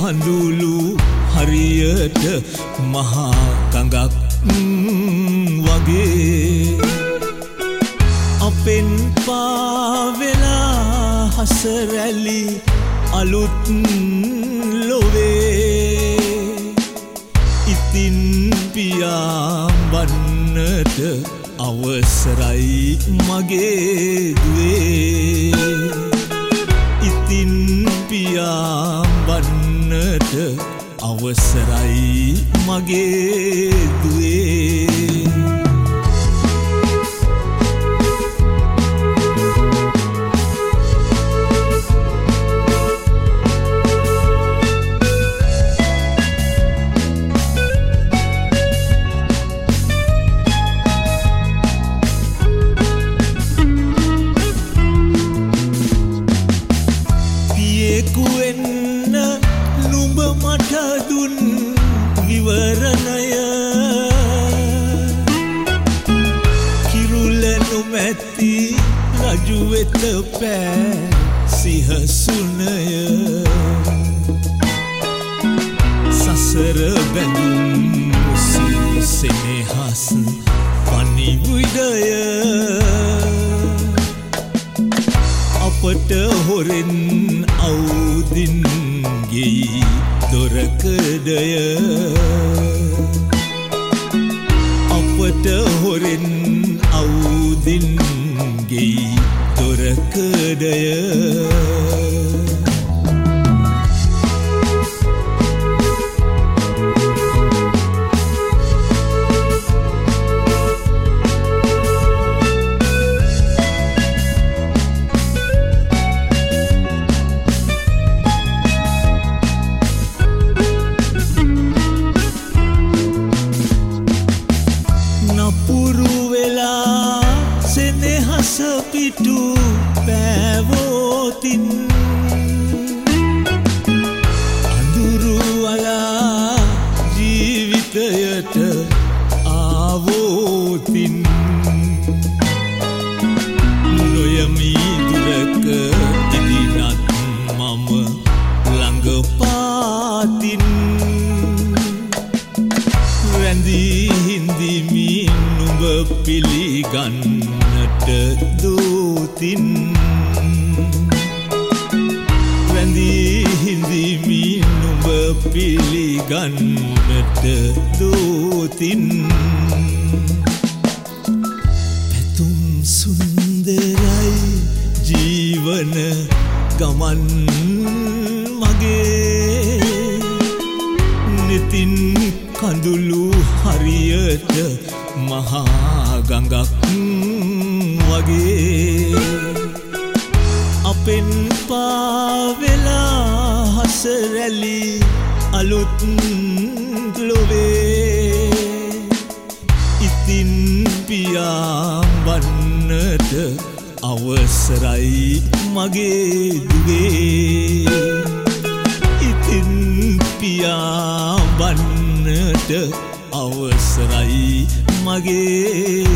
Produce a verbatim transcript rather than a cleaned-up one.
කඳුළු හරියට මහා ගඟක් වගේ අපෙන් පාවෙලා හසරැලි අලුත් ලොවේ ඉතින් පියාඹන්නට අවසරයි මගේ දුවේ ඉතින් පියාඹන්නට අවසරයි මගේ දුවේ රජු වෙත පෑ සිහසුනය සසර බැඳුම් සෙනෙහස් පනිවිඩය අපට හොරෙන් අවුදින් ගෙයි දොරකඩය අපට හොරෙන් අවුදින් ගෙයි දොරකඩය පිටු පෑවෝතින් අඳුරු අලා ජීවිතයට ආවෝතින් නොයමී දුරක ඉදිනත් මම ළඟ පාතින් රැඳී හිඳිමි නුඹ පිළිගන්නට දූතින් රැඳී හිඳිමි නුඹ පිළිගන්නට දූතින් පැතුම් සුන්දරයි ජීවන ගමන් මගේ නෙතින් කඳුළු හරියට මහා ගඟක් වගේ අපෙන් පාවෙලා හසරැලි අලුත් ලොවේ ඉතින් පියාඹන්නට අවසරයි මගේ දුවේ ඉතින් පියාඹන්නට අවසරයි මගේ